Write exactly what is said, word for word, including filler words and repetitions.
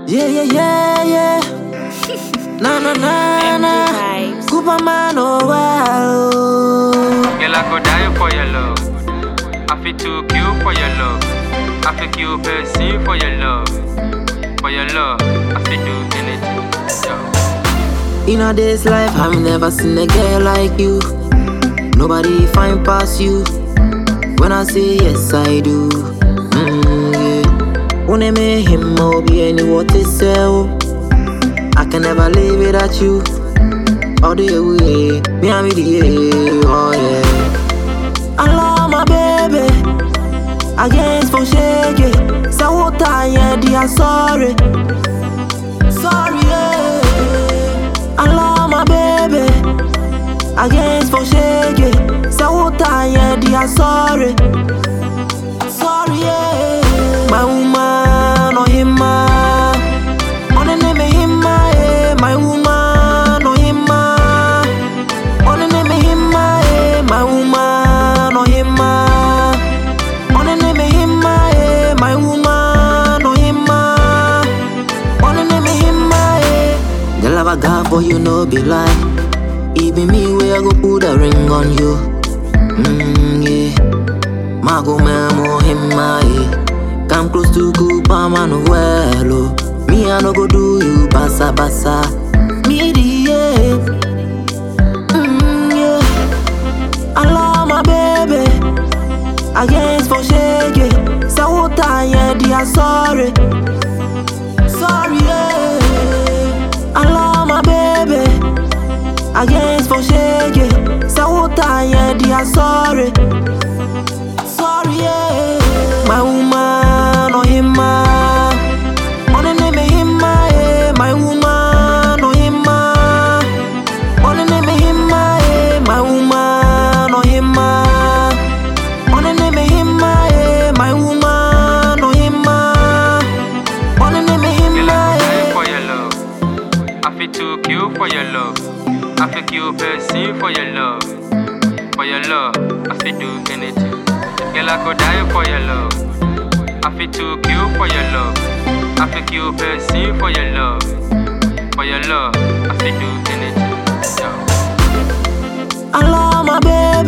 Yeah, yeah, yeah, yeah. Na na na na. Superman, oh wow. Girl, I go die for your love. I feel to kill for your love. I feel kill person for your love. For your love, I feel do anything. Yo. In a day's life, I've never seen a girl like you. Nobody find past you. When I say yes, I do. Mm, yeah. When I make him, I'll be any what to sell. I can never live without you. All the way, me and me the oh yeah. I love my baby. Against for shake it. So what I had, I'm sorry. Sorry, yeah. I love my baby. Against for shake it. So what I had, I'm sorry. Sorry, yeah. My woman, or him, man. On the name of him, my woman, or him, man. On the name of him, my woman, or him, man. On the name of him, my woman, or him, man. On the name of him, my. The love I got for you, no be lie. Even me, where I go put a ring on you. Mm, yeah. Mago memo him, my. Come close to Kupa, man, well, oh. Me, I no go do you, basa basa. Me, the yeah. Mm, yeah. I love my baby. Against for shake it. So what I had, I'm sorry. Sorry, yeah. I love my baby. Against for shake it. So what I had, I'm sorry. Sorry, yeah. My woman, or him, man. On the name of him, my, my woman, or him, man. On the name of him, my, my woman, or him, man. On the name of him, my, my woman, or him, man. On the name of him, Girl, I go die my. for your love. I feel to kill for your love. I feel kill person for your love. For your love, I feel do anything. Girl, I go die for your love. I feel to kill for your love. I feel kill person for your love. For your love, I feel do anything. Yo. I love my baby.